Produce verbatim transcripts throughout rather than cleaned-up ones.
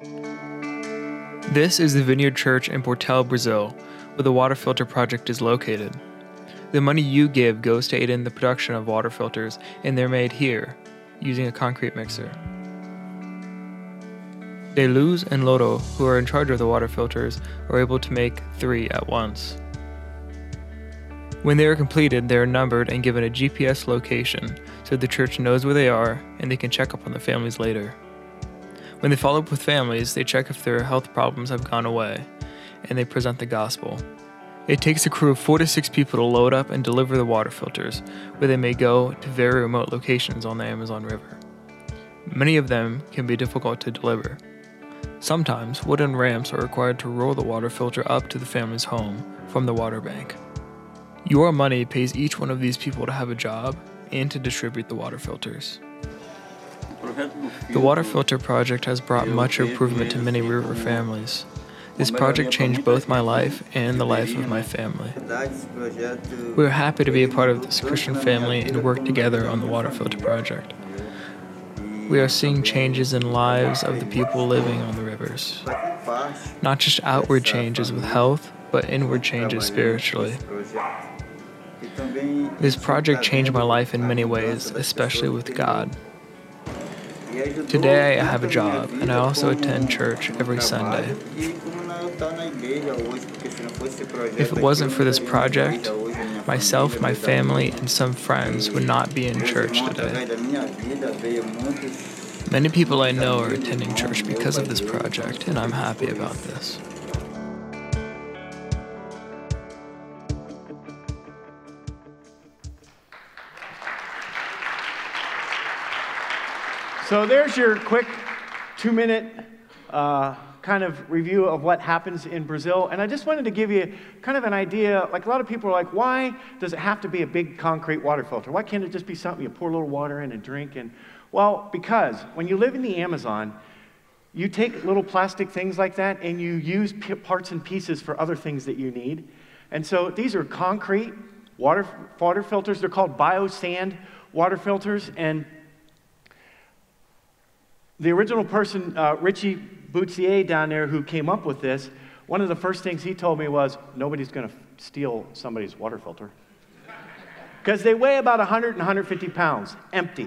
This is the Vineyard Church in Portel, Brazil, where the water filter project is located. The money you give goes to aid in the production of water filters, and they're made here, using a concrete mixer. De Luz and Loro, who are in charge of the water filters, are able to make three at once. When they are completed, they are numbered and given a G P S location so the church knows where they are and they can check up on the families later. When they follow up with families, they check if their health problems have gone away, and they present the gospel. It takes a crew of four to six people to load up and deliver the water filters, where they may go to very remote locations on the Amazon River. Many of them can be difficult to deliver. Sometimes, wooden ramps are required to roll the water filter up to the family's home from the water bank. Your money pays each one of these people to have a job and to distribute the water filters. The water filter project has brought much improvement to many river families. This project changed both my life and the life of my family. We are happy to be a part of this Christian family and work together on the water filter project. We are seeing changes in lives of the people living on the rivers. Not just outward changes with health, but inward changes spiritually. This project changed my life in many ways, especially with God. Today I have a job, and I also attend church every Sunday. If it wasn't for this project, myself, my family, and some friends would not be in church today. Many people I know are attending church because of this project, and I'm happy about this. So there's your quick two-minute uh, kind of review of what happens in Brazil. And I just wanted to give you kind of an idea. Like, a lot of people are like, why does it have to be a big concrete water filter? Why can't it just be something you pour a little water in and drink? And well, because when you live in the Amazon, you take little plastic things like that and you use p- parts and pieces for other things that you need. And so these are concrete water, water filters. They're called biosand water filters. And the original person, uh, Richie Boutier down there, who came up with this, one of the first things he told me was, nobody's going to f- steal somebody's water filter. Because they weigh about one hundred and one hundred fifty pounds, empty.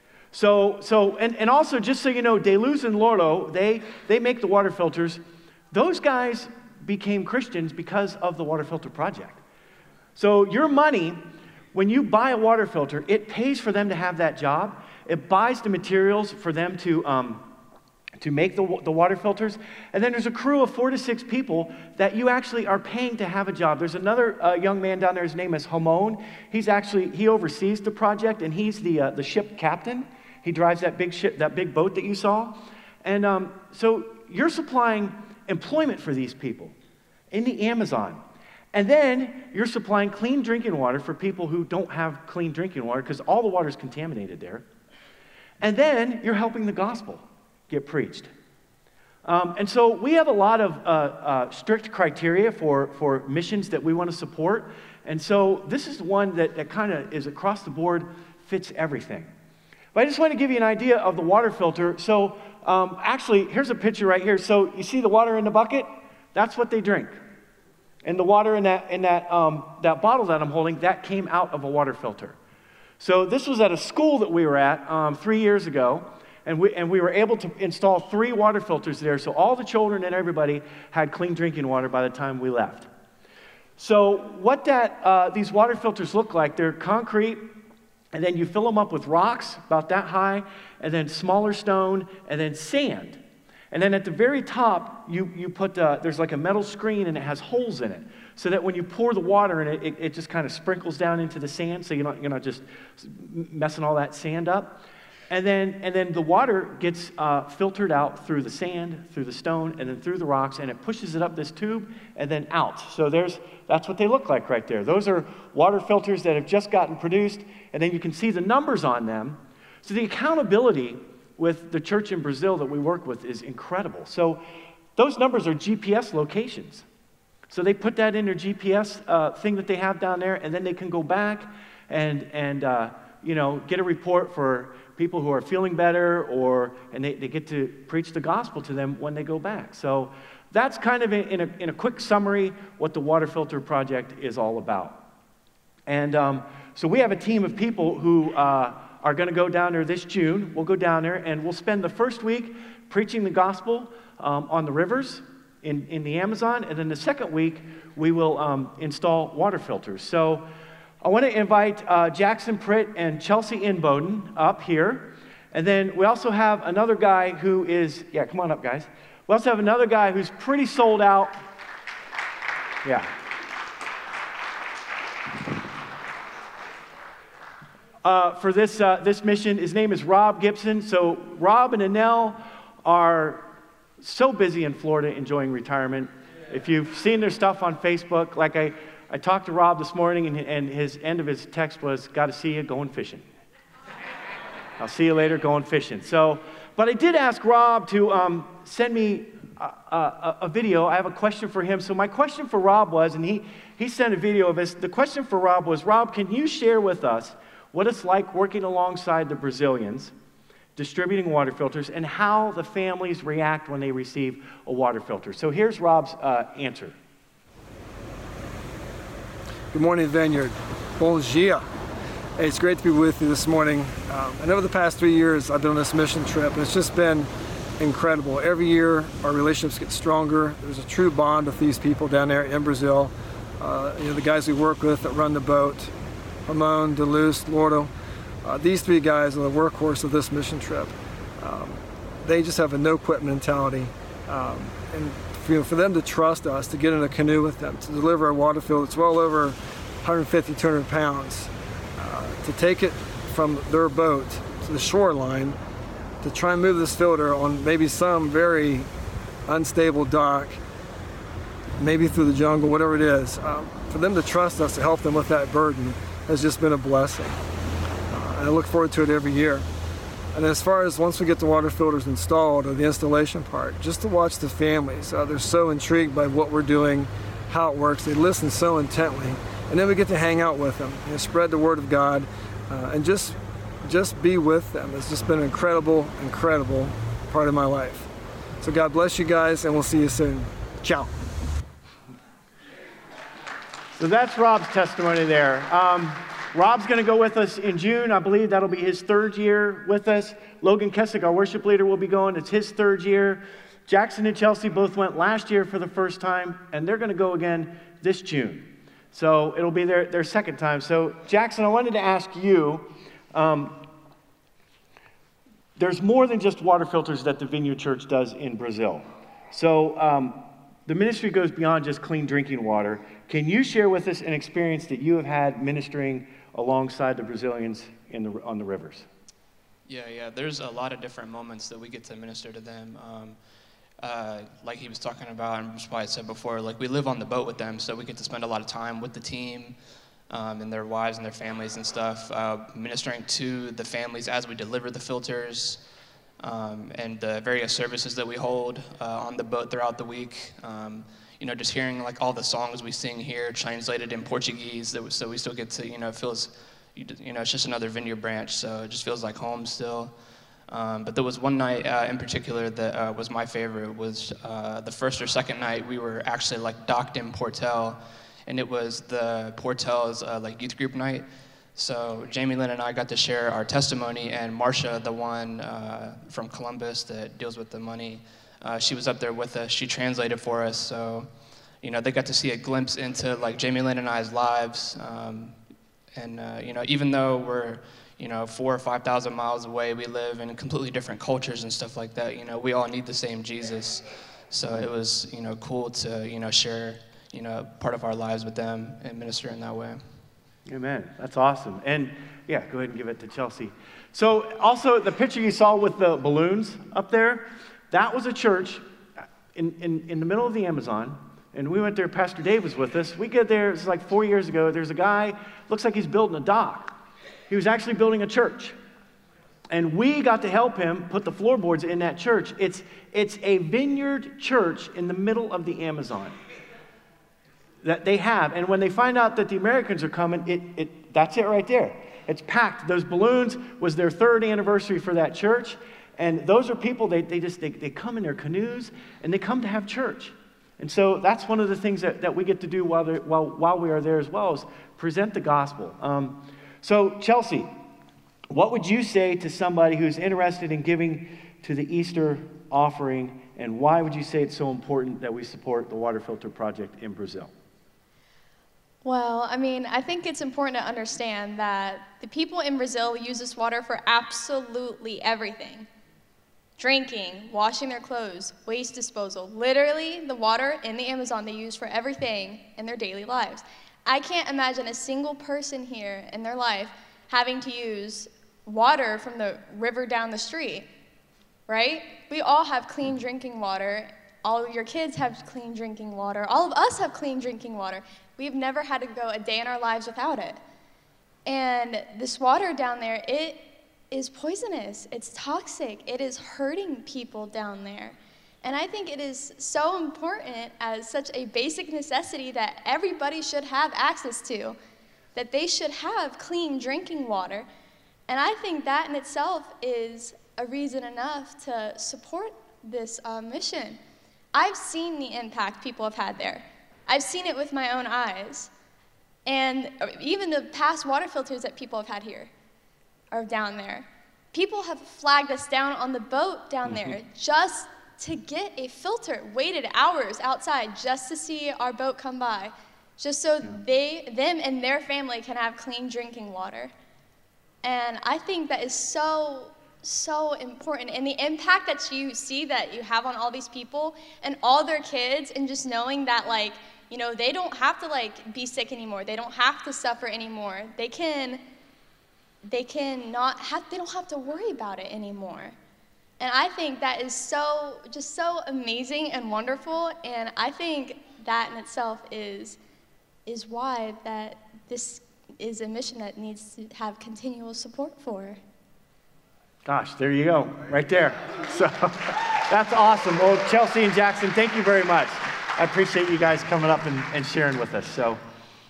So, so and, and also, just so you know, De Luz and Loro, they, they make the water filters. Those guys became Christians because of the water filter project. So your money, when you buy a water filter, it pays for them to have that job. It buys the materials for them to um, to make the, the water filters. And then there's a crew of four to six people that you actually are paying to have a job. There's another uh, young man down there, his name is Ramon. He's actually, he oversees the project, and he's the uh, the ship captain. He drives that big ship, that big boat that you saw. And um, so you're supplying employment for these people in the Amazon. And then you're supplying clean drinking water for people who don't have clean drinking water, because all the water is contaminated there. And then you're helping the gospel get preached. Um, and so we have a lot of uh, uh, strict criteria for, for missions that we want to support. And so this is one that, that kind of is across the board, fits everything. But I just want to give you an idea of the water filter. So um, actually, here's a picture right here. So you see the water in the bucket? That's what they drink. And the water in that, in that, um, that bottle that I'm holding, that came out of a water filter. So this was at a school that we were at um, three years ago, and we and we were able to install three water filters there, so all the children and everybody had clean drinking water by the time we left. So what that uh, these water filters look like, they're concrete, and then you fill them up with rocks about that high, and then smaller stone, and then sand. And then at the very top, you, you put, uh, there's like a metal screen, and it has holes in it, so that when you pour the water in it, it, it just kind of sprinkles down into the sand, so you're not, you're not just messing all that sand up. And then, and then the water gets uh, filtered out through the sand, through the stone, and then through the rocks, and it pushes it up this tube and then out. So there's, that's what they look like right there. Those are water filters that have just gotten produced, and then you can see the numbers on them. So the accountability with the church in Brazil that we work with is incredible. So those numbers are G P S locations. So they put that in their G P S uh, thing that they have down there, and then they can go back and, and uh, you know, get a report for people who are feeling better, or and they, they get to preach the gospel to them when they go back. So that's kind of in a, in a quick summary what the Water Filter Project is all about. And um, so we have a team of people who uh, are going to go down there this June. We'll go down there and we'll spend the first week preaching the gospel um, on the rivers in, in the Amazon. And then the second week, we will um, install water filters. So I want to invite uh, Jackson Pritt and Chelsea Inboden up here. And then we also have another guy who is, yeah, come on up, guys. We also have another guy who's pretty sold out. Yeah. Uh, for this uh, this mission. His name is Rob Gibson. So Rob and Anel are so busy in Florida enjoying retirement. If you've seen their stuff on Facebook, like I, I talked to Rob this morning, and, and his end of his text was, "Got to see you going fishing. I'll see you later going fishing." So, but I did ask Rob to um, send me a, a, a video. I have a question for him. So my question for Rob was, and he, he sent a video of this. The question for Rob was, Rob, can you share with us what it's like working alongside the Brazilians, distributing water filters, and how the families react when they receive a water filter? So here's Rob's uh, answer. Good morning, Vineyard. Bom dia. Hey, it's great to be with you this morning. Um, and over the past three years, I've been on this mission trip, and it's just been incredible. Every year, our relationships get stronger. There's a true bond with these people down there in Brazil. Uh, you know, the guys we work with that run the boat, Ramon, DeLuz, Lordo, uh, these three guys are the workhorse of this mission trip. Um, they just have a no-quit mentality. Um, and for, you know, for them to trust us, to get in a canoe with them, to deliver a water filter that's well over one fifty, two hundred pounds, uh, to take it from their boat to the shoreline, to try and move this filter on maybe some very unstable dock, maybe through the jungle, whatever it is. Um, for them to trust us to help them with that burden has just been a blessing. Uh, and I look forward to it every year. And as far as once we get the water filters installed, or the installation part, just to watch the families, uh, they're so intrigued by what we're doing, how it works. They listen so intently. And then we get to hang out with them, you know, spread the word of God, uh, and just, just be with them. It's just been an incredible, incredible part of my life. So God bless you guys, and we'll see you soon. Ciao. So that's Rob's testimony there. Um, Rob's going to go with us in June. I believe that'll be his third year with us. Logan Kessick, our worship leader, will be going. It's his third year. Jackson and Chelsea both went last year for the first time, and they're going to go again this June. So it'll be their, their second time. So Jackson, I wanted to ask you, um, there's more than just water filters that the Vineyard Church does in Brazil. So um, the ministry goes beyond just clean drinking water. Can you share with us an experience that you have had ministering alongside the Brazilians in the, on the rivers? Yeah, yeah. There's a lot of different moments that we get to minister to them. Um, uh, like he was talking about, and probably said before, like we live on the boat with them, so we get to spend a lot of time with the team um, and their wives and their families and stuff, uh, ministering to the families as we deliver the filters um, and the various services that we hold uh, on the boat throughout the week. Um, You know, just hearing like all the songs we sing here translated in Portuguese, that so we still get to, you know, it feels, you know, it's just another Vineyard branch, so it just feels like home still. Um, but there was one night uh, in particular that uh, was my favorite. It was uh, the first or second night we were actually like docked in Portel, and it was the Portel's uh, like youth group night. So Jamie Lynn and I got to share our testimony, and Marcia, the one uh, from Columbus that deals with the money, Uh, she was up there with us. She translated for us, so you know they got to see a glimpse into like Jamie Lynn and I's lives. Um, and uh, you know, even though we're you know four or five thousand miles away, we live in completely different cultures and stuff like that. You know, we all need the same Jesus. So it was you know cool to you know share you know part of our lives with them and minister in that way. Amen. That's awesome. And yeah, go ahead and give it to Chelsea. So also the picture you saw with the balloons up there. That was a church in, in, in the middle of the Amazon, and we went there. Pastor Dave was with us. We get there, it was like four years ago. There's a guy, looks like he's building a dock. He was actually building a church. And we got to help him put the floorboards in that church. It's, it's a Vineyard church in the middle of the Amazon that they have. And when they find out that the Americans are coming, it, it that's it right there. It's packed. Those balloons was their third anniversary for that church. And those are people, they, they just, they, they come in their canoes and they come to have church. And so that's one of the things that, that we get to do while, while, while we are there as well, is present the gospel. Um, so Chelsea, what would you say to somebody who's interested in giving to the Easter offering, and why would you say it's so important that we support the Water Filter Project in Brazil? Well, I mean, I think it's important to understand that the people in Brazil use this water for absolutely everything. Drinking, washing their clothes, waste disposal. Literally, the water in the Amazon they use for everything in their daily lives. I can't imagine a single person here in their life having to use water from the river down the street, right? We all have clean drinking water. All of your kids have clean drinking water. All of us have clean drinking water. We've never had to go a day in our lives without it. And this water down there, it is poisonous. It's toxic. It is hurting people down there. And I think it is so important as such a basic necessity that everybody should have access to, that they should have clean drinking water. And I think that in itself is a reason enough to support this uh, mission. I've seen the impact people have had there. I've seen it with my own eyes. And even the past water filters that people have had here are down there. People have flagged us down on the boat down mm-hmm. there just to get a filter, waited hours outside just to see our boat come by, just so yeah. they, them and their family can have clean drinking water. And I think that is so, so important. And the impact that you see that you have on all these people and all their kids, and just knowing that, like, you know, they don't have to, like, be sick anymore. They don't have to suffer anymore. They can, they can not have, they don't have to worry about it anymore. And I think that is so, just so amazing and wonderful. And I think that in itself is, is why that this is a mission that needs to have continual support for. Gosh, there you go, right there. So that's awesome. Well, Chelsea and Jackson, thank you very much. I appreciate you guys coming up and, and sharing with us. So,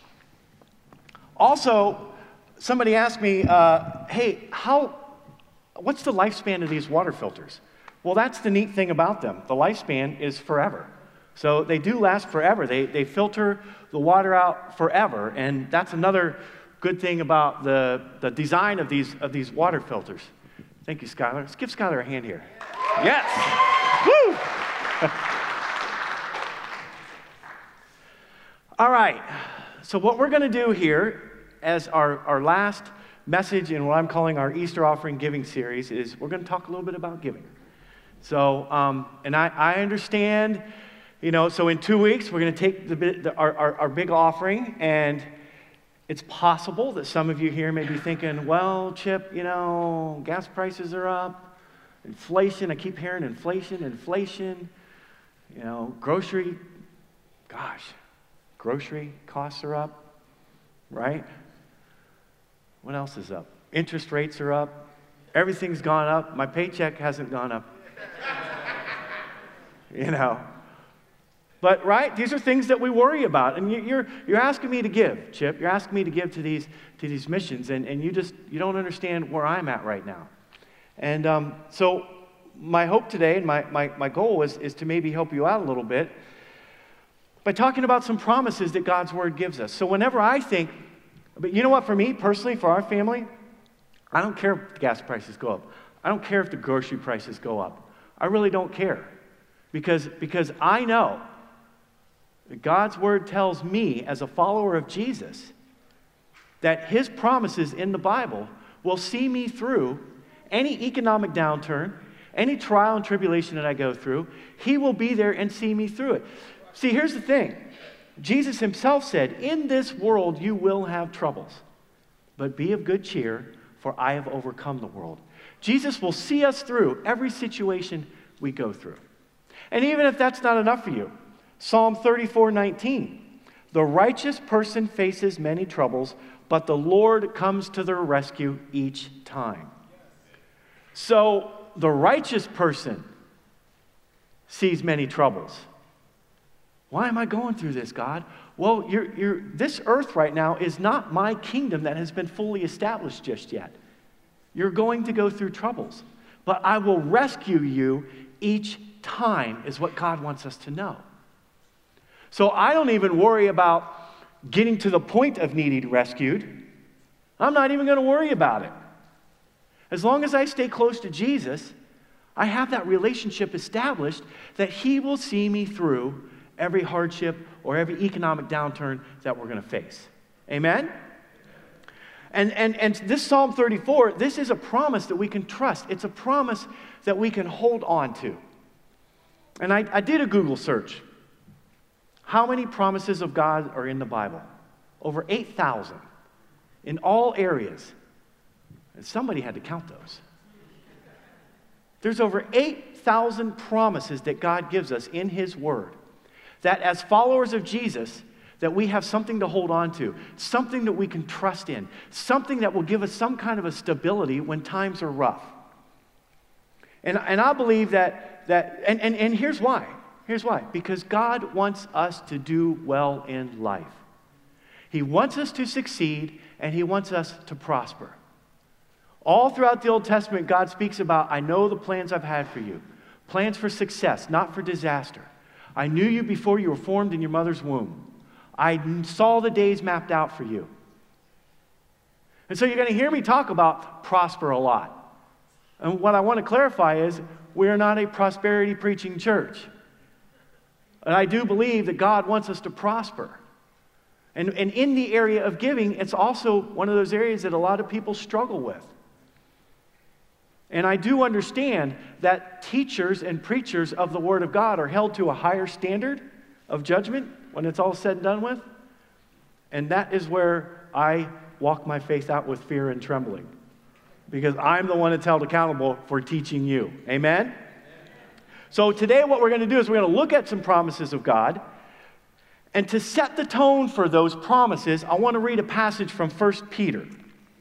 also, somebody asked me, uh, hey, how, what's the lifespan of these water filters? Well, that's the neat thing about them. The lifespan is forever. So they do last forever. They, they filter the water out forever, and that's another good thing about the, the design of these, of these water filters. Thank you, Skylar. Let's give Skylar a hand here. Yes! Woo! All right, so what we're going to do here as our, our last message in what I'm calling our Easter offering giving series is we're going to talk a little bit about giving. So, um, and I, I understand, you know, so in two weeks we're going to take the, the, our, our, our big offering, and it's possible that some of you here may be thinking, well, Chip, you know, gas prices are up, inflation, I keep hearing inflation, inflation, you know, grocery, gosh, grocery costs are up, right? What else is up? Interest rates are up. Everything's gone up. My paycheck hasn't gone up. You know. But, right, these are things that we worry about. And you're, you're asking me to give, Chip. You're asking me to give to these, to these missions. And, and you just, you don't understand where I'm at right now. And um, so my hope today and my, my, my goal is, is to maybe help you out a little bit by talking about some promises that God's Word gives us. So whenever I think, but you know what, for me personally, for our family, I don't care if the gas prices go up. I don't care if the grocery prices go up. I really don't care. Because, because I know that God's Word tells me, as a follower of Jesus, that His promises in the Bible will see me through any economic downturn, any trial and tribulation that I go through. He will be there and see me through it. See, here's the thing. Jesus Himself said, in this world you will have troubles, but be of good cheer, for I have overcome the world. Jesus will see us through every situation we go through. And even if that's not enough for you, Psalm thirty-four nineteen, the righteous person faces many troubles, but the Lord comes to their rescue each time. So the righteous person sees many troubles, Why am I going through this, God? Well, you're, you're, this earth right now is not my kingdom that has been fully established just yet. You're going to go through troubles, but I will rescue you each time, is what God wants us to know. So I don't even worry about getting to the point of needing rescued. I'm not even going to worry about it. As long as I stay close to Jesus, I have that relationship established that He will see me through every hardship or every economic downturn that we're going to face. Amen? And, and, and this Psalm thirty-four, this is a promise that we can trust. It's a promise that we can hold on to. And I, I did a Google search. How many promises of God are in the Bible? Over eight thousand in all areas. And somebody had to count those. There's over eight thousand promises that God gives us in His Word. That as followers of Jesus, that we have something to hold on to, something that we can trust in, something that will give us some kind of a stability when times are rough. And, and I believe that, that and, and, and here's why. Here's why. Because God wants us to do well in life. He wants us to succeed, and He wants us to prosper. All throughout the Old Testament, God speaks about, I know the plans I've had for you. Plans for success, not for disaster. I knew you before you were formed in your mother's womb. I saw the days mapped out for you. And so you're going to hear me talk about prosper a lot. And what I want to clarify is, we're not a prosperity preaching church. And I do believe that God wants us to prosper. And, and in the area of giving, it's also one of those areas that a lot of people struggle with. And I do understand that teachers and preachers of the Word of God are held to a higher standard of judgment when it's all said and done with. And that is where I walk my faith out with fear and trembling. Because I'm the one that's held accountable for teaching you. Amen? So today what we're going to do is we're going to look at some promises of God. And to set the tone for those promises, I want to read a passage from First Peter.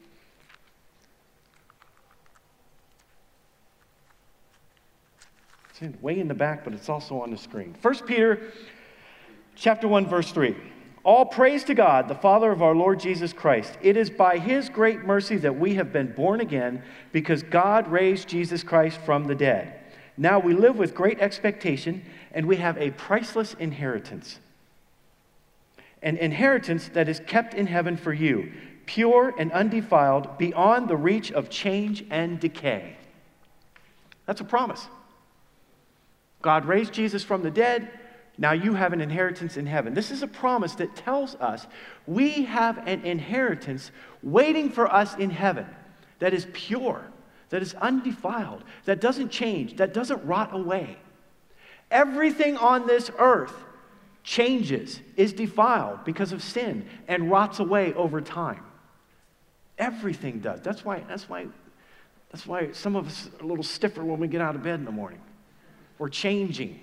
It's way in the back, but it's also on the screen. First Peter chapter one, verse three. All praise to God, the Father of our Lord Jesus Christ. It is by His great mercy that we have been born again, because God raised Jesus Christ from the dead. Now we live with great expectation, and we have a priceless inheritance. An inheritance that is kept in heaven for you, pure and undefiled, beyond the reach of change and decay. That's a promise. God raised Jesus from the dead. Now you have an inheritance in heaven. This is a promise that tells us we have an inheritance waiting for us in heaven that is pure, that is undefiled, that doesn't change, that doesn't rot away. Everything on this earth changes, is defiled because of sin, and rots away over time. Everything does. That's why, that's why, that's why some of us are a little stiffer when we get out of bed in the morning. We're changing.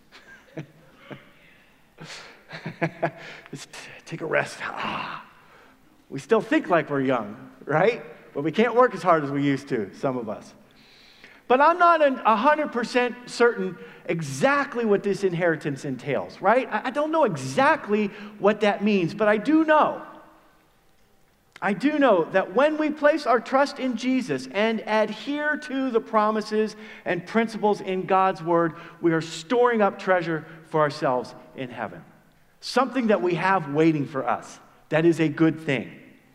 Let's take a rest. Ah. We still think like we're young, right? But we can't work as hard as we used to, some of us. But I'm not one hundred percent certain exactly what this inheritance entails, right? I don't know exactly what that means, but I do know. I do know that when we place our trust in Jesus and adhere to the promises and principles in God's Word, we are storing up treasure for ourselves in heaven. Something that we have waiting for us. That is a good thing.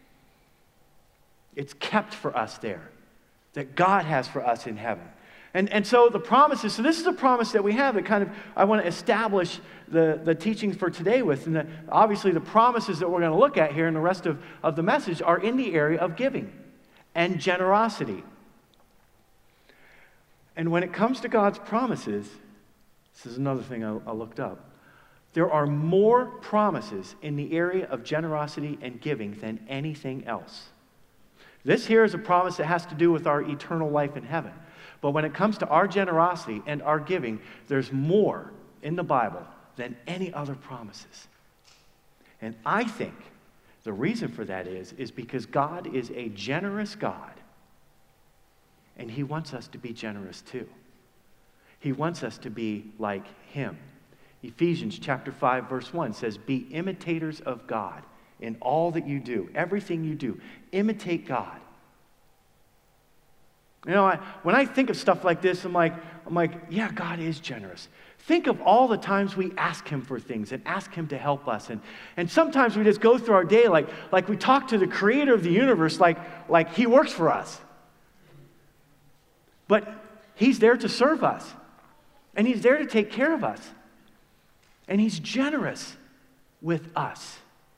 It's kept for us there. That God has for us in heaven. And, and so the promises, so this is a promise that we have that kind of, I want to establish the, the teachings for today with. And the, obviously the promises that we're going to look at here in the rest of, of the message are in the area of giving and generosity. And when it comes to God's promises, this is another thing I, I looked up, there are more promises in the area of generosity and giving than anything else. This here is a promise that has to do with our eternal life in heaven. But when it comes to our generosity and our giving, there's more in the Bible than any other promises. And I think the reason for that is, is because God is a generous God. And He wants us to be generous too. He wants us to be like Him Ephesians chapter five, verse one says, be imitators of God in all that you do, everything you do. Imitate God. You know, I, when I think of stuff like this, I'm like, I'm like, yeah, God is generous. Think of all the times we ask him for things and ask him to help us. And, and sometimes we just go through our day like, like we talk to the creator of the universe like, like he works for us. But he's there to serve us. And he's there to take care of us. And he's generous with us.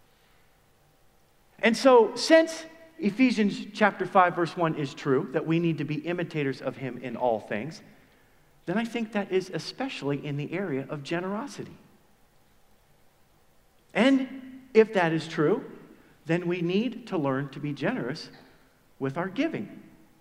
And so since Ephesians chapter five, verse one is true, that we need to be imitators of him in all things, then I think that is especially in the area of generosity. And if that is true, then we need to learn to be generous with our giving.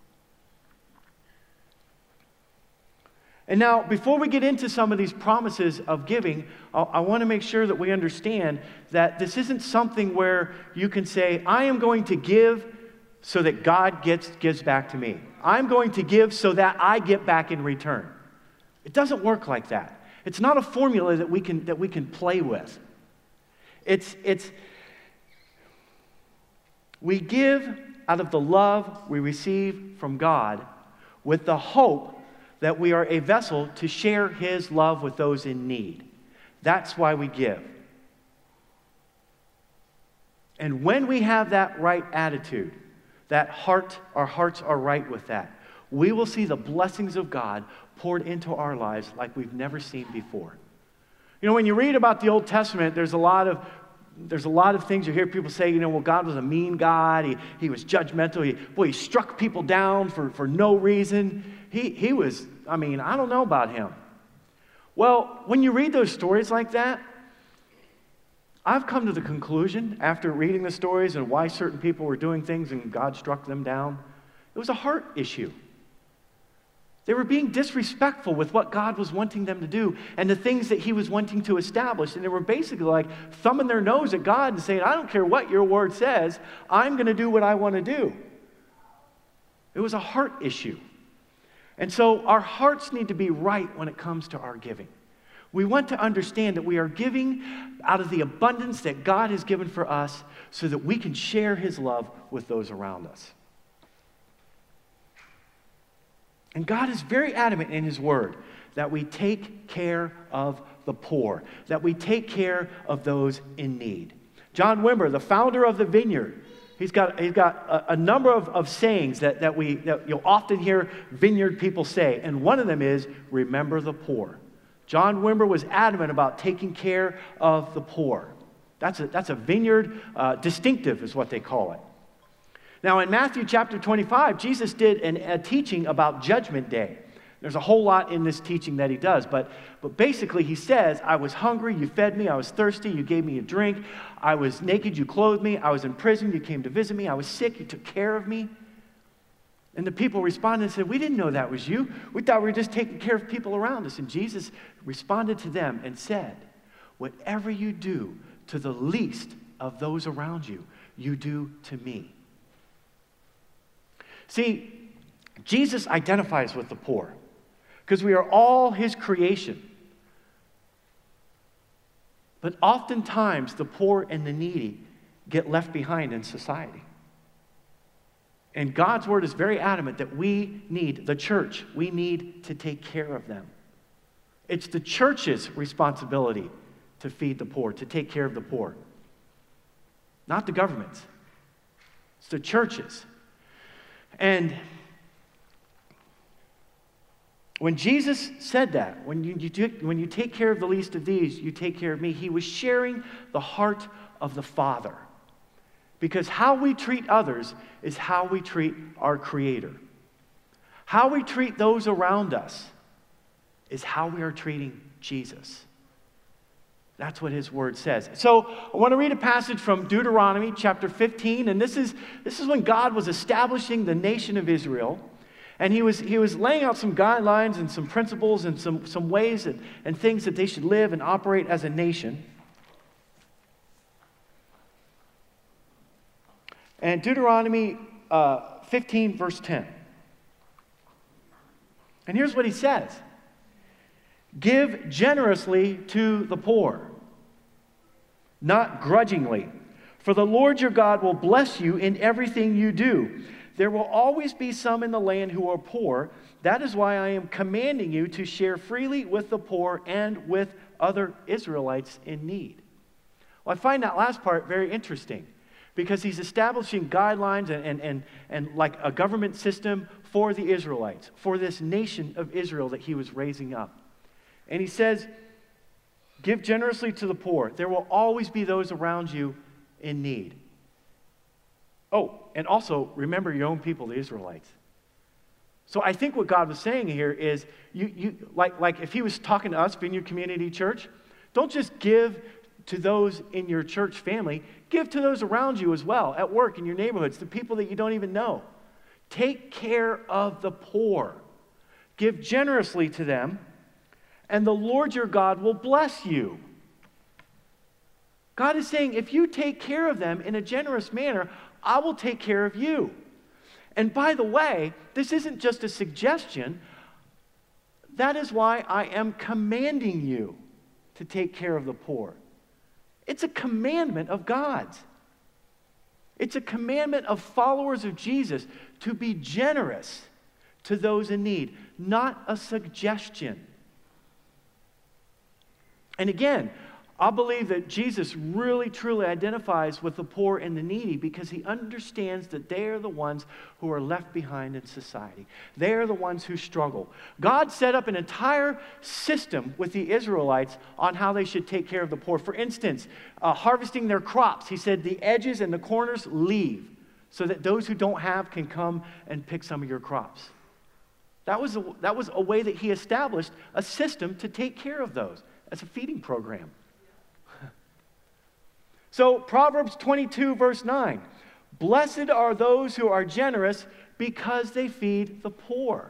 And now, before we get into some of these promises of giving, I, I want to make sure that we understand that this isn't something where you can say, I am going to give so that God gets, gives back to me. I'm going to give so that I get back in return. It doesn't work like that. It's not a formula that we can, that we can play with. It's, it's, we give out of the love we receive from God with the hope that we are a vessel to share his love with those in need. That's why we give. And when we have that right attitude, that heart, our hearts are right with that, we will see the blessings of God poured into our lives like we've never seen before. You know, when you read about the Old Testament, there's a lot of There's a lot of things you hear people say, you know, well, God was a mean God. He, he was judgmental. He, boy, he struck people down for, for no reason. He, he was, I mean, I don't know about him. Well, when you read those stories like that, I've come to the conclusion after reading the stories and why certain people were doing things and God struck them down, it was a heart issue. They were being disrespectful with what God was wanting them to do and the things that he was wanting to establish. And they were basically like thumbing their nose at God and saying, I don't care what your word says, I'm going to do what I want to do. It was a heart issue. And so our hearts need to be right when it comes to our giving. We want to understand that we are giving out of the abundance that God has given for us so that we can share his love with those around us. And God is very adamant in his word that we take care of the poor, that we take care of those in need. John Wimber, the founder of the Vineyard, he's got, he's got a, a number of, of sayings that, that, we, that you'll often hear Vineyard people say, and one of them is, remember the poor. John Wimber was adamant about taking care of the poor. That's a, that's a Vineyard uh, distinctive is what they call it. Now, in Matthew chapter twenty-five, Jesus did an, a teaching about Judgment Day. There's a whole lot in this teaching that he does, but, but basically he says, I was hungry, you fed me, I was thirsty, you gave me a drink, I was naked, you clothed me, I was in prison, you came to visit me, I was sick, you took care of me. And the people responded and said, we didn't know that was you. We thought we were just taking care of people around us. And Jesus responded to them and said, whatever you do to the least of those around you, you do to me. See, Jesus identifies with the poor because we are all his creation. But oftentimes, the poor and the needy get left behind in society. And God's word is very adamant that we need, the church, we need to take care of them. It's the church's responsibility to feed the poor, to take care of the poor. Not the government's. It's the church's. And when Jesus said that, when you, you do, when you take care of the least of these, you take care of me, he was sharing the heart of the Father. Because how we treat others is how we treat our Creator. How we treat those around us is how we are treating Jesus. That's what his word says. So I want to read a passage from Deuteronomy chapter fifteen, and this is, this is when God was establishing the nation of Israel. And he was, he was laying out some guidelines and some principles and some, some ways and, and things that they should live and operate as a nation. And Deuteronomy uh, fifteen, verse ten. And here's what he says. Give generously to the poor, not grudgingly. For the Lord your God will bless you in everything you do. There will always be some in the land who are poor. That is why I am commanding you to share freely with the poor and with other Israelites in need. Well, I find that last part very interesting because he's establishing guidelines and, and, and, and like a government system for the Israelites, for this nation of Israel that he was raising up. And he says, give generously to the poor. There will always be those around you in need. Oh, and also remember your own people, the Israelites. So I think what God was saying here is, you, you like, like if he was talking to us, Vineyard Community Church, don't just give to those in your church family, give to those around you as well, at work, in your neighborhoods, the people that you don't even know. Take care of the poor. Give generously to them, and the Lord your God will bless you. God is saying, if you take care of them in a generous manner, I will take care of you. And by the way, this isn't just a suggestion. That is why I am commanding you to take care of the poor. It's a commandment of God's. It's a commandment of followers of Jesus to be generous to those in need, not a suggestion. And again, I believe that Jesus really truly identifies with the poor and the needy because he understands that they are the ones who are left behind in society. They are the ones who struggle. God set up an entire system with the Israelites on how they should take care of the poor. For instance, uh, harvesting their crops. He said the edges and the corners leave so that those who don't have can come and pick some of your crops. That was a, that was a way that he established a system to take care of those as a feeding program. So Proverbs twenty-two, verse nine, blessed are those who are generous because they feed the poor.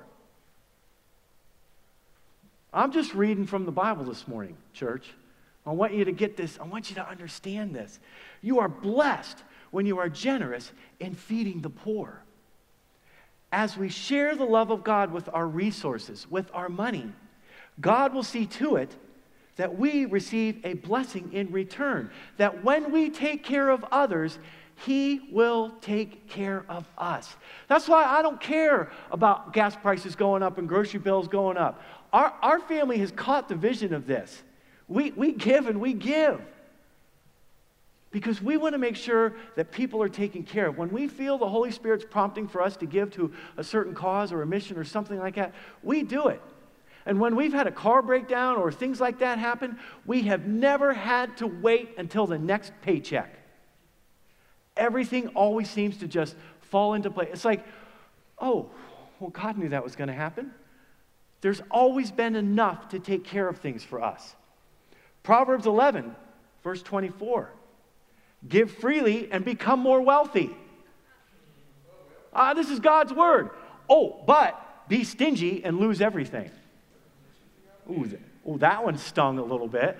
I'm just reading from the Bible this morning, church. I want you to get this. I want you to understand this. You are blessed when you are generous in feeding the poor. As we share the love of God with our resources, with our money, God will see to it that we receive a blessing in return. That when we take care of others, he will take care of us. That's why I don't care about gas prices going up and grocery bills going up. Our, our family has caught the vision of this. We, we give and we give. Because we want to make sure that people are taken care of. When we feel the Holy Spirit's prompting for us to give to a certain cause or a mission or something like that, we do it. And when we've had a car breakdown or things like that happen, we have never had to wait until the next paycheck. Everything always seems to just fall into place. It's like, oh, well, God knew that was going to happen. There's always been enough to take care of things for us. Proverbs eleven, verse twenty-four. Give freely and become more wealthy. Ah, this is God's word. Oh, but be stingy and lose everything. Ooh, th- ooh, that one stung a little bit.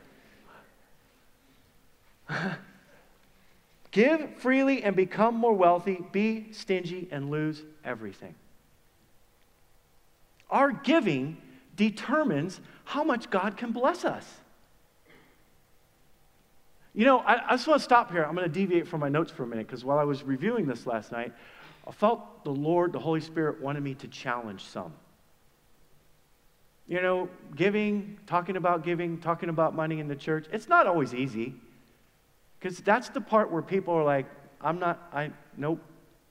Give freely and become more wealthy. Be stingy and lose everything. Our giving determines how much God can bless us. You know, I, I just want to stop here. I'm going to deviate from my notes for a minute because while I was reviewing this last night, I felt the Lord, the Holy Spirit, wanted me to challenge some. You know, giving, talking about giving, talking about money in the church, it's not always easy. Because that's the part where people are like, I'm not, I, nope.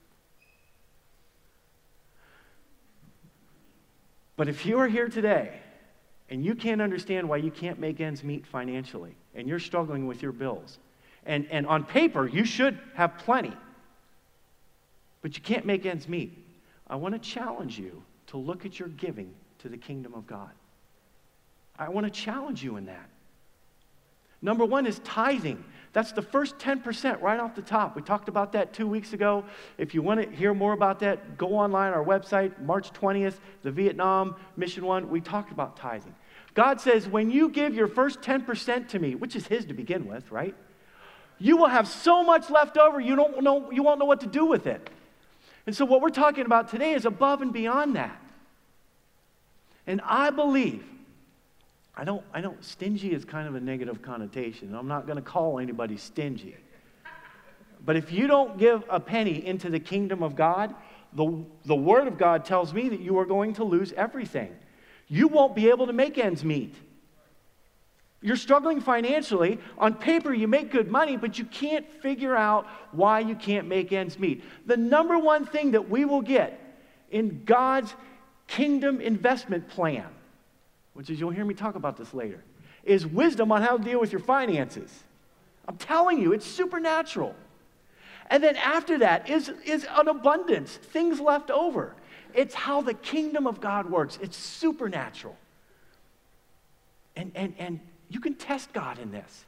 But if you are here today and you can't understand why you can't make ends meet financially and you're struggling with your bills, and, and on paper you should have plenty, but you can't make ends meet, I want to challenge you to look at your giving to the kingdom of God. I want to challenge you in that. Number one is tithing. That's the first ten percent right off the top. We talked about that two weeks ago. If you want to hear more about that, go online, our website, March twentieth, the Vietnam Mission One. We talked about tithing. God says, when you give your first ten percent to me, which is his to begin with, right? You will have so much left over, you don't know, you won't know what to do with it. And so what we're talking about today is above and beyond that. And I believe, I don't, I don't, stingy is kind of a negative connotation. I'm not going to call anybody stingy. But if you don't give a penny into the kingdom of God, the, the Word of God tells me that you are going to lose everything. You won't be able to make ends meet. You're struggling financially. On paper, you make good money, but you can't figure out why you can't make ends meet. The number one thing that we will get in God's kingdom investment plan, which is, you'll hear me talk about this later, is wisdom on how to deal with your finances. I'm telling you, it's supernatural. And then after that is, is an abundance, things left over. It's how the kingdom of God works. It's supernatural. And, and, and you can test God in this.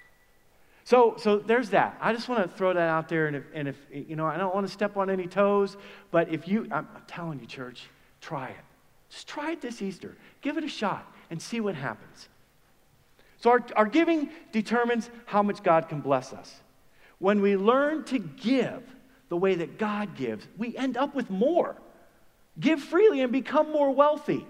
So, so there's that. I just want to throw that out there. And if, and if, you know, I don't want to step on any toes, but if you, I'm, I'm telling you, church, try it. Just try it this Easter. Give it a shot and see what happens. So our, our giving determines how much God can bless us. When we learn to give the way that God gives, we end up with more. Give freely and become more wealthy.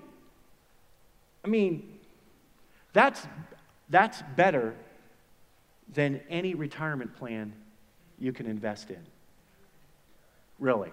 I mean, that's, that's better than any retirement plan you can invest in. Really.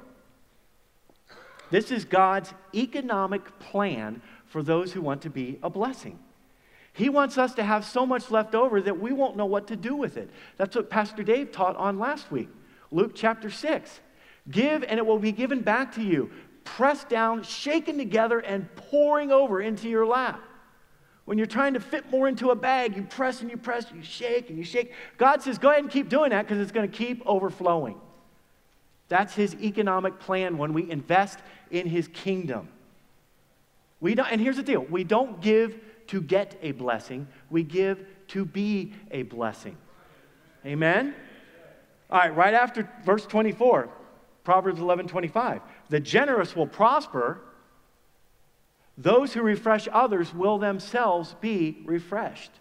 This is God's economic plan for those who want to be a blessing. He wants us to have so much left over that we won't know what to do with it. That's what Pastor Dave taught on last week. Luke chapter six. Give and it will be given back to you. Pressed down, shaken together, and pouring over into your lap. When you're trying to fit more into a bag, you press and you press, you shake and you shake. God says, go ahead and keep doing that because it's going to keep overflowing. That's his economic plan when we invest in his kingdom. We don't, and here's the deal. We don't give to get a blessing. We give to be a blessing. Amen? All right, right after verse twenty-four, Proverbs eleven twenty-five. The generous will prosper. Those who refresh others will themselves be refreshed.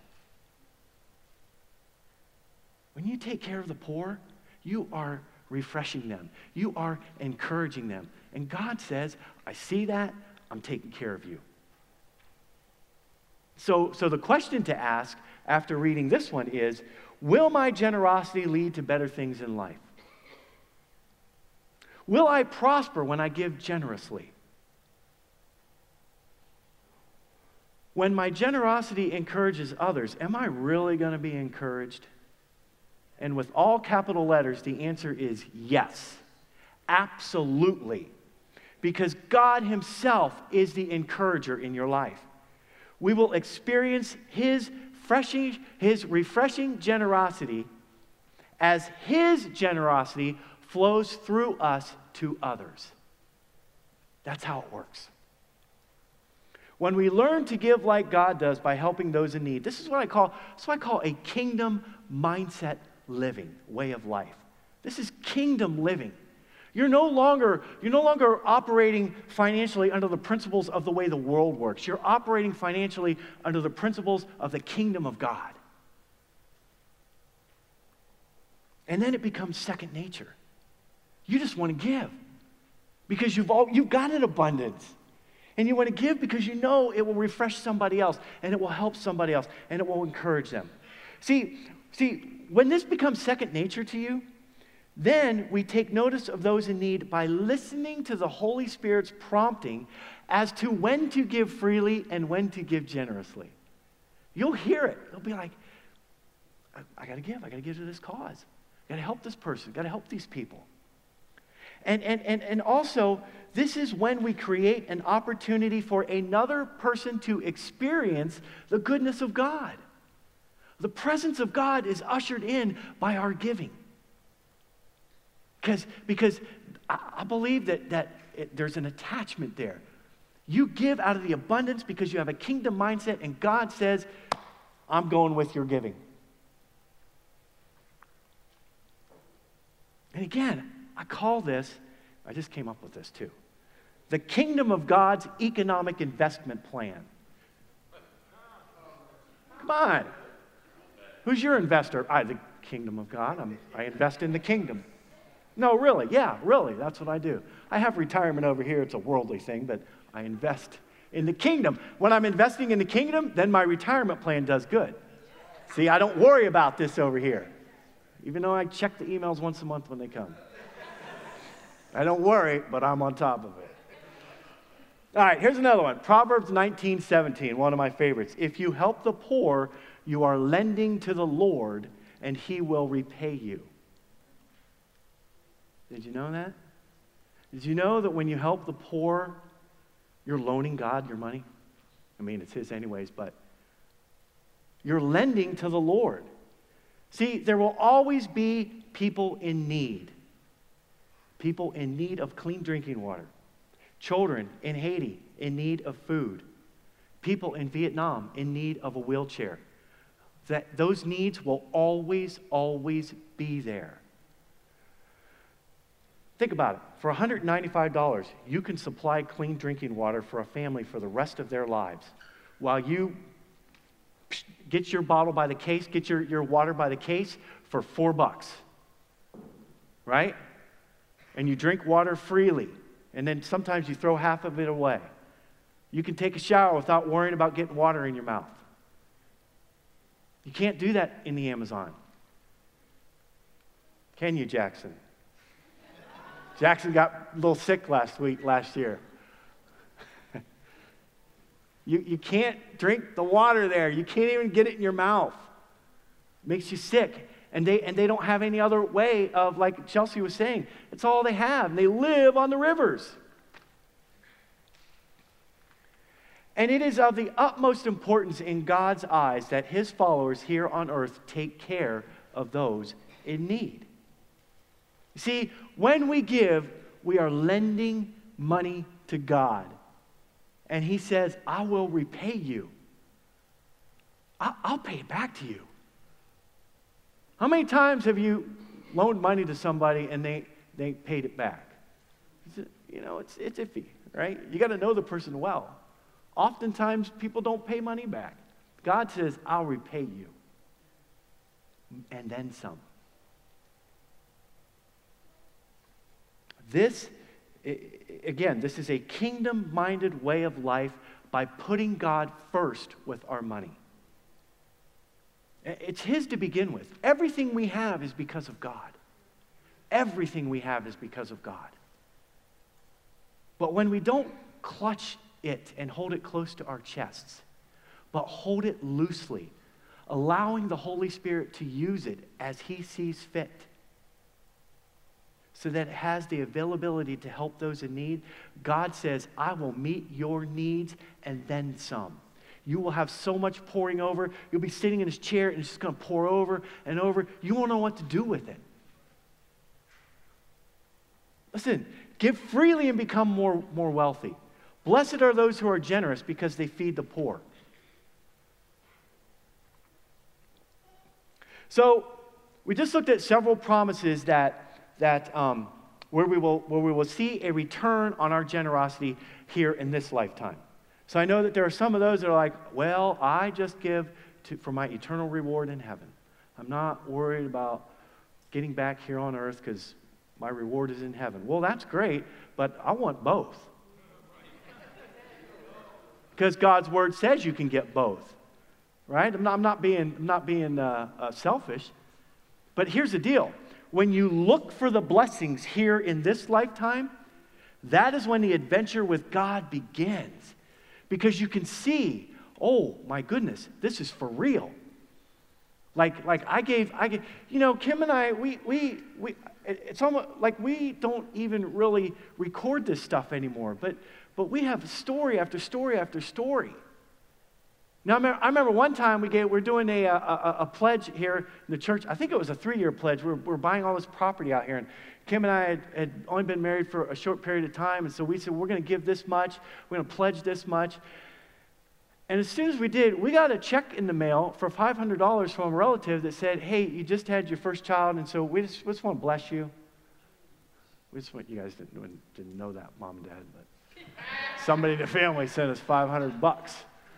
When you take care of the poor, you are refreshing them. You are encouraging them. And God says, I see that. I'm taking care of you. So, so the question to ask after reading this one is, will my generosity lead to better things in life? Will I prosper when I give generously? When my generosity encourages others, am I really going to be encouraged? And with all capital letters, the answer is yes. Absolutely. Because God himself is the encourager in your life. We will experience his refreshing, his refreshing generosity as his generosity flows through us to others. That's how it works. When we learn to give like God does by helping those in need, this is what I call, this is what I call a kingdom mindset living, way of life. This is kingdom living. You're no longer, you're no longer operating financially under the principles of the way the world works. You're operating financially under the principles of the kingdom of God. And then it becomes second nature. You just want to give because you've all, you've got an abundance. And you want to give because you know it will refresh somebody else and it will help somebody else and it will encourage them. See, see, when this becomes second nature to you, then we take notice of those in need by listening to the Holy Spirit's prompting as to when to give freely and when to give generously. You'll hear it. You'll be like, I, I got to give. I got to give to this cause. I got to help this person. Got to help these people. And, and, and, and also, this is when we create an opportunity for another person to experience the goodness of God. The presence of God is ushered in by our giving. Because, because I, I believe that, that it, there's an attachment there. You give out of the abundance because you have a kingdom mindset, and God says, I'm going with your giving. And again, I call this, I just came up with this too, the kingdom of God's economic investment plan. Come on. Who's your investor? I, the kingdom of God. I'm, I invest in the kingdom. No, really, yeah, really, that's what I do. I have retirement over here. It's a worldly thing, but I invest in the kingdom. When I'm investing in the kingdom, then my retirement plan does good. See, I don't worry about this over here, even though I check the emails once a month when they come. I don't worry, but I'm on top of it. All right, here's another one. Proverbs nineteen seventeen, one of my favorites. If you help the poor, you are lending to the Lord, and he will repay you. Did you know that? Did you know that when you help the poor, you're loaning God your money? I mean, it's his anyways, but you're lending to the Lord. See, there will always be people in need. People in need of clean drinking water. Children in Haiti in need of food. People in Vietnam in need of a wheelchair. That those needs will always, always be there. Think about it. For one hundred ninety-five dollars, you can supply clean drinking water for a family for the rest of their lives. While you get your bottle by the case, get your, your water by the case for four bucks. Right? And you drink water freely. And then sometimes you throw half of it away. You can take a shower without worrying about getting water in your mouth. You can't do that in the Amazon. Can you, Jackson? Jackson got a little sick last week, last year. you, you can't drink the water there. You can't even get it in your mouth. It makes you sick. And they, and they don't have any other way of, like Chelsea was saying, it's all they have. And they live on the rivers. And it is of the utmost importance in God's eyes that his followers here on earth take care of those in need. See, when we give, we are lending money to God. And he says, I will repay you. I'll pay it back to you. How many times have you loaned money to somebody and they, they paid it back? You know, it's, it's iffy, right? You got to know the person well. Oftentimes, people don't pay money back. God says, I'll repay you. And then some. This, again, this is a kingdom-minded way of life by putting God first with our money. It's his to begin with. Everything we have is because of God. Everything we have is because of God. But when we don't clutch it and hold it close to our chests, but hold it loosely, allowing the Holy Spirit to use it as he sees fit, so that it has the availability to help those in need, God says, I will meet your needs and then some. You will have so much pouring over. You'll be sitting in his chair and it's just going to pour over and over. You won't know what to do with it. Listen, give freely and become more, more wealthy. Blessed are those who are generous because they feed the poor. So we just looked at several promises that that um, where we will where we will see a return on our generosity here in this lifetime. So I know that there are some of those that are like, well, I just give to, for my eternal reward in heaven. I'm not worried about getting back here on earth because my reward is in heaven. Well, that's great, but I want both. Because God's word says you can get both, right? I'm not, I'm not being, I'm not being uh, uh, selfish, but here's the deal. When you look for the blessings here in this lifetime, that is when the adventure with God begins. Because you can see, oh my goodness, this is for real. Like, like I gave, I gave, you know, Kim and I, we, we, we, it's almost like we don't even really record this stuff anymore. But, but we have story after story after story. Now, I remember, I remember one time we gave, we're doing a, a, a pledge here in the church. I think it was a three-year pledge. We're, we're buying all this property out here. And Kim and I had, had only been married for a short period of time. And so we said, we're going to give this much. We're going to pledge this much. And as soon as we did, we got a check in the mail for five hundred dollars from a relative that said, hey, you just had your first child, and so we just, we just want to bless you. We just want, you guys didn't, didn't know that, Mom and Dad, but somebody in the family sent us five hundred bucks.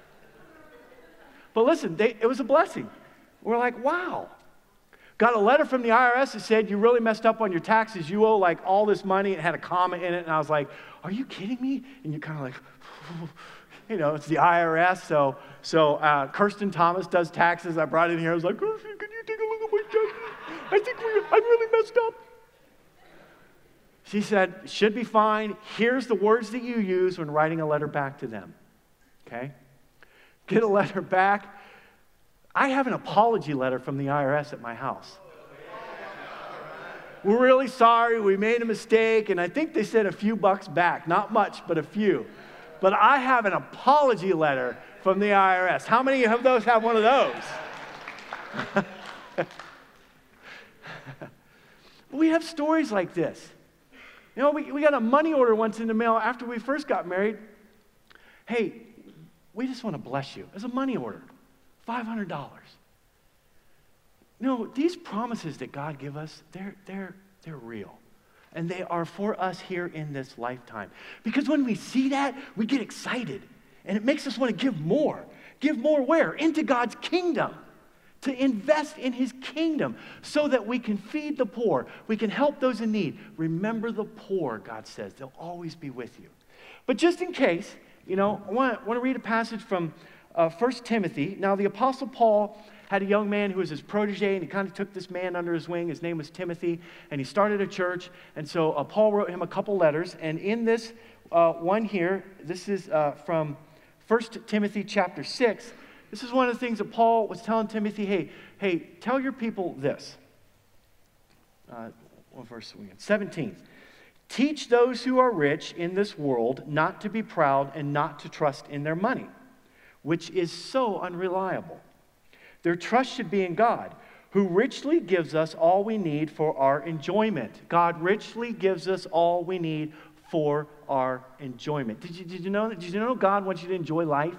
But listen, they, it was a blessing. We're like, wow. Got a letter from the I R S that said, you really messed up on your taxes. You owe like all this money. It had a comma in it. And I was like, are you kidding me? And you're kind of like, you know, it's the I R S. So, so uh, Kirsten Thomas does taxes. I brought it in here. I was like, Kirsten, can you take a look at my taxes? I think we, I really messed up. She said, should be fine. Here's the words that you use when writing a letter back to them. Okay? Get a letter back. I have an apology letter from the I R S at my house. We're really sorry, we made a mistake, and I think they sent a few bucks back. Not much, but a few. But I have an apology letter from the I R S. How many of those have one of those? We have stories like this. You know, we, we got a money order once in the mail after we first got married. Hey, we just want to bless you. It's a money order, five hundred dollars. No, these promises that God give us, they're, they're, they're real. And they are for us here in this lifetime. Because when we see that, we get excited. And it makes us want to give more. Give more where? Into God's kingdom. To invest in his kingdom so that we can feed the poor. We can help those in need. Remember the poor, God says. They'll always be with you. But just in case, you know, I want to, want to read a passage from uh, First Timothy. Now, the Apostle Paul had a young man who was his protege, and he kind of took this man under his wing. His name was Timothy, and he started a church. And so uh, Paul wrote him a couple letters. And in this uh, one here, this is uh, from First Timothy chapter six. This is one of the things that Paul was telling Timothy, hey, hey, tell your people this. Uh, what verse are we in? seventeen. Teach those who are rich in this world not to be proud and not to trust in their money, which is so unreliable. Their trust should be in God, who richly gives us all we need for our enjoyment. God richly gives us all we need for our enjoyment. Did you, did you know that? Did you know God wants you to enjoy life?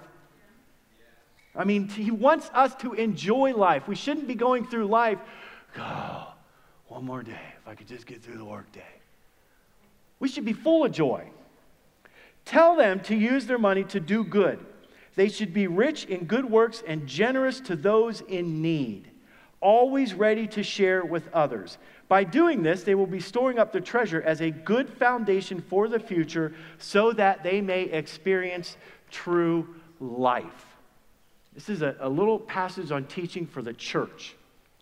I mean, he wants us to enjoy life. We shouldn't be going through life, oh, one more day, if I could just get through the work day. We should be full of joy. Tell them to use their money to do good. They should be rich in good works and generous to those in need, always ready to share with others. By doing this, they will be storing up their treasure as a good foundation for the future so that they may experience true life. This is a, a little passage on teaching for the church.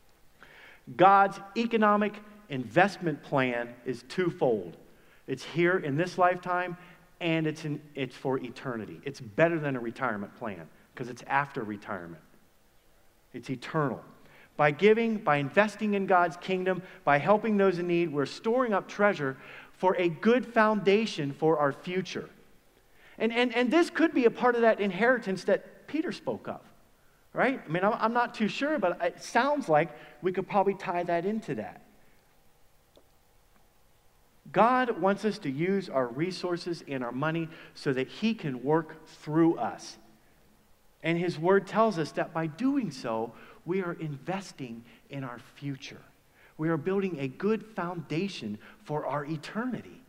God's economic investment plan is twofold. It's here in this lifetime, and it's, in, it's for eternity. It's better than a retirement plan because it's after retirement. It's eternal. By giving, by investing in God's kingdom, by helping those in need, we're storing up treasure for a good foundation for our future. And, and, and this could be a part of that inheritance that Peter spoke of, right? I mean, I'm, I'm not too sure, but it sounds like we could probably tie that into that. God wants us to use our resources and our money so that he can work through us. And his word tells us that by doing so, we are investing in our future. We are building a good foundation for our eternity.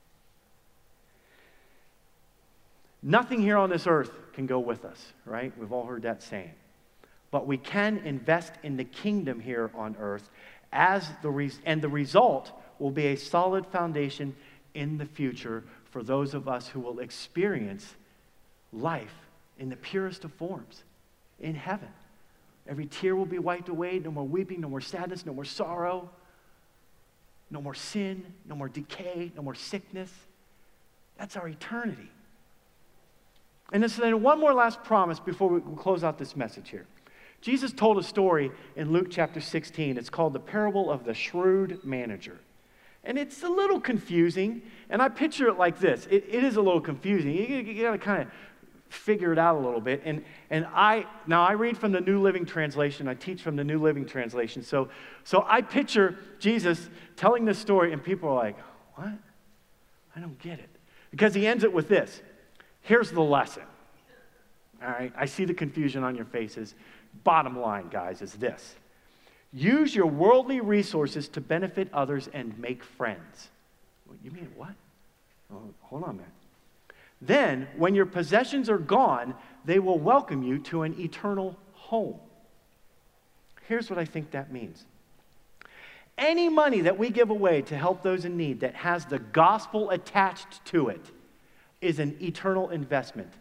Nothing here on this earth can go with us, right? We've all heard that saying. But we can invest in the kingdom here on earth, as the re- and the result will be a solid foundation in the future for those of us who will experience life in the purest of forms in heaven. Every tear will be wiped away, no more weeping, no more sadness, no more sorrow, no more sin, no more decay, no more sickness. That's our eternity. And then one more last promise before we close out this message here. Jesus told a story in Luke chapter sixteen. It's called the parable of the shrewd manager. And it's a little confusing, and I picture it like this. It, it is a little confusing. You, you got to kind of figure it out a little bit. And and I now I read from the New Living Translation. I teach from the New Living Translation. So so I picture Jesus telling this story, and people are like, "What? I don't get it." Because he ends it with this. Here's the lesson. All right, I see the confusion on your faces. Bottom line, guys, is this. Use your worldly resources to benefit others and make friends. You mean what? Oh, hold on a minute. Then, when your possessions are gone, they will welcome you to an eternal home. Here's what I think that means. Any money that we give away to help those in need that has the gospel attached to it is an eternal investment.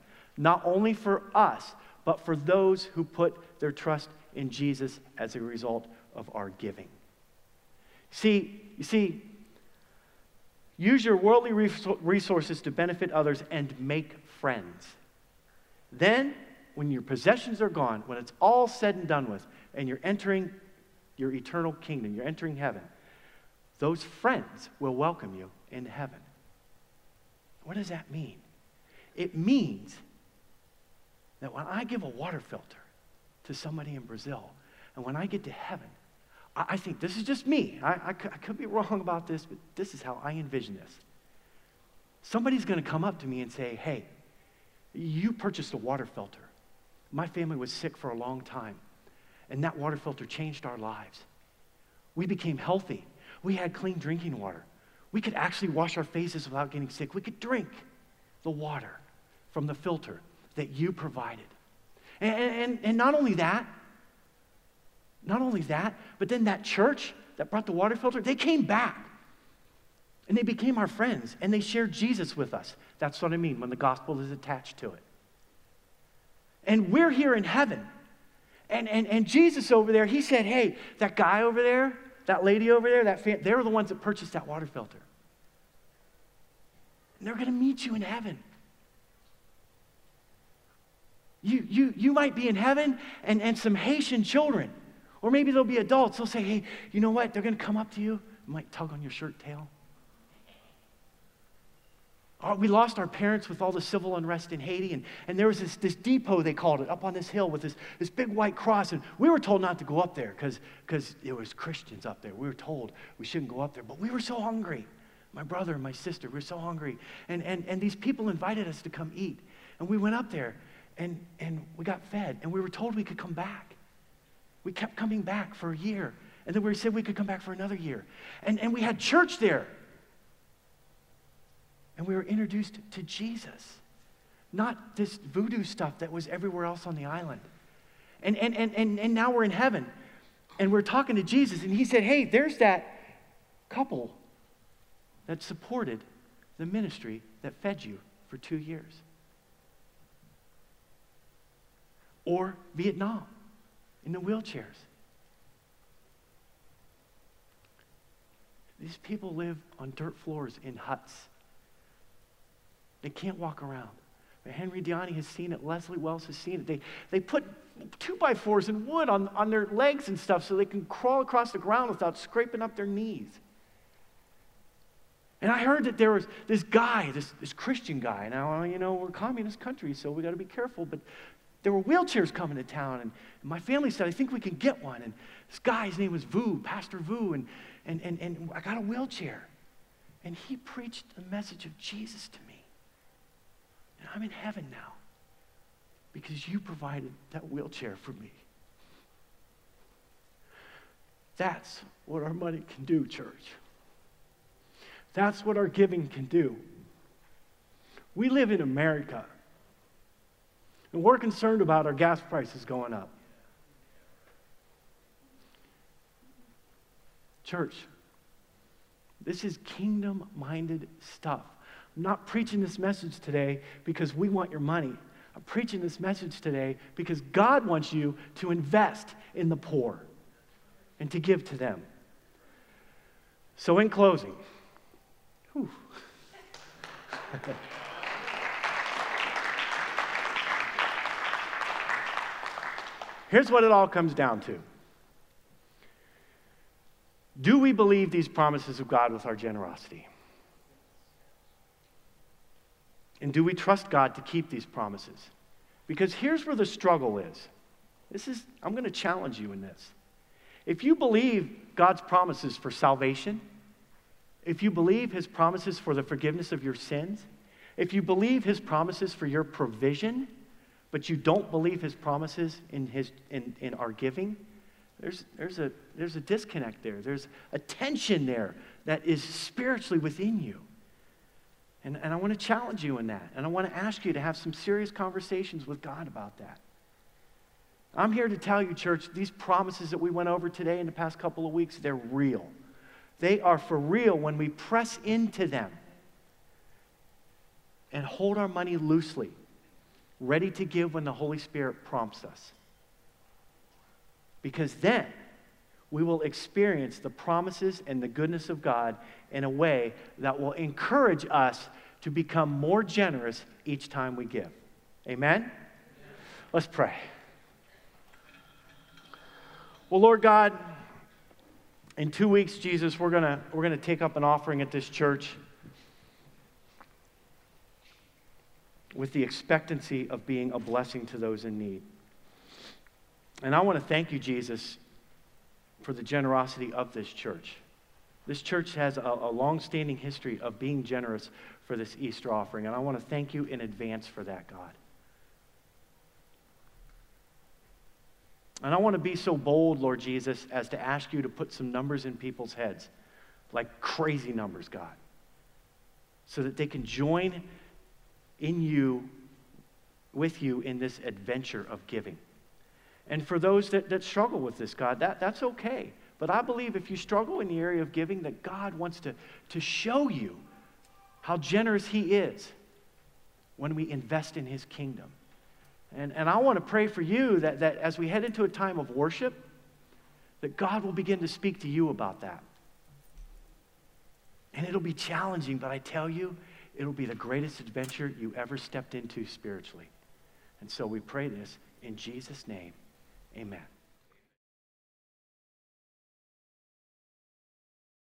not only for us, but for those who put their trust in Jesus as a result of our giving. See, you see, use your worldly resources to benefit others and make friends. Then, when your possessions are gone, when it's all said and done with, and you're entering your eternal kingdom, you're entering heaven, those friends will welcome you into heaven. What does that mean? It means that when I give a water filter to somebody in Brazil, and when I get to heaven, I, I think, this is just me. I, I, could, I could be wrong about this, but this is how I envision this. Somebody's going to come up to me and say, hey, you purchased a water filter. My family was sick for a long time, and that water filter changed our lives. We became healthy. We had clean drinking water. We could actually wash our faces without getting sick. We could drink the water from the filter that you provided. And, and, and not only that, not only that, but then that church that brought the water filter, they came back. And they became our friends, and they shared Jesus with us. That's what I mean when the gospel is attached to it. And we're here in heaven. And, and, and Jesus over there, he said, hey, that guy over there, that lady over there, that fam- they're the ones that purchased that water filter. And they're going to meet you in heaven. You, you, you might be in heaven, and, and some Haitian children, or maybe they'll be adults. They'll say, hey, you know what? They're going to come up to you and might tug on your shirt tail. Oh, we lost our parents with all the civil unrest in Haiti, and, and there was this, this depot, they called it, up on this hill with this, this big white cross, and we were told not to go up there because because there was Christians up there. We were told we shouldn't go up there, but we were so hungry. My brother and my sister, we were so hungry, and, and, and these people invited us to come eat, and we went up there, and, and we got fed, and we were told we could come back. We kept coming back for a year, and then we said we could come back for another year, and, and we had church there. And we were introduced to Jesus, not this voodoo stuff that was everywhere else on the island. And, and, and, and, and now we're in heaven, and we're talking to Jesus, and he said, hey, there's that couple that supported the ministry that fed you for two years. Or Vietnam, in the wheelchairs. These people live on dirt floors in huts. They can't walk around. But Henry Diani has seen it. Leslie Wells has seen it. They, they put two-by-fours and wood on, on their legs and stuff so they can crawl across the ground without scraping up their knees. And I heard that there was this guy, this, this Christian guy. Now, you know, we're a communist country, so we got to be careful. But there were wheelchairs coming to town, and, and my family said, I think we can get one. And this guy, his name was Vu, Pastor Vu, and, and, and, and I got a wheelchair. And he preached the message of Jesus to me. And I'm in heaven now because you provided that wheelchair for me. That's what our money can do, church. That's what our giving can do. We live in America, and we're concerned about our gas prices going up. Church, this is kingdom-minded stuff. I'm not preaching this message today because we want your money. I'm preaching this message today because God wants you to invest in the poor and to give to them. So in closing, whew. Here's what it all comes down to. Do we believe these promises of God with our generosity? And do we trust God to keep these promises? Because here's where the struggle is. This is, I'm going to challenge you in this. If you believe God's promises for salvation, if you believe his promises for the forgiveness of your sins, if you believe his promises for your provision, but you don't believe his promises in his in, in our giving, there's there's a there's a disconnect there. There's a tension there that is spiritually within you. And, and I want to challenge you in that. And I want to ask you to have some serious conversations with God about that. I'm here to tell you, church, these promises that we went over today in the past couple of weeks, they're real. They are for real when we press into them and hold our money loosely. ready to give when the Holy Spirit prompts us. Because then we will experience the promises and the goodness of God in a way that will encourage us to become more generous each time we give. Amen? Let's pray. Well, Lord God, in two weeks, Jesus, we're gonna we're gonna take up an offering at this church with the expectancy of being a blessing to those in need. And I want to thank you, Jesus, for the generosity of this church. This church has a, a long-standing history of being generous for this Easter offering, and I want to thank you in advance for that, God. And I want to be so bold, Lord Jesus, as to ask you to put some numbers in people's heads, like crazy numbers, God, so that they can join in you, with you in this adventure of giving. And for those that, that struggle with this, God, that, that's okay. But I believe if you struggle in the area of giving, that God wants to, to show you how generous he is when we invest in his kingdom. And, and I want to pray for you that, that as we head into a time of worship, that God will begin to speak to you about that. And it'll be challenging, but I tell you, it'll be the greatest adventure you ever stepped into spiritually. And so we pray this in Jesus' name. Amen.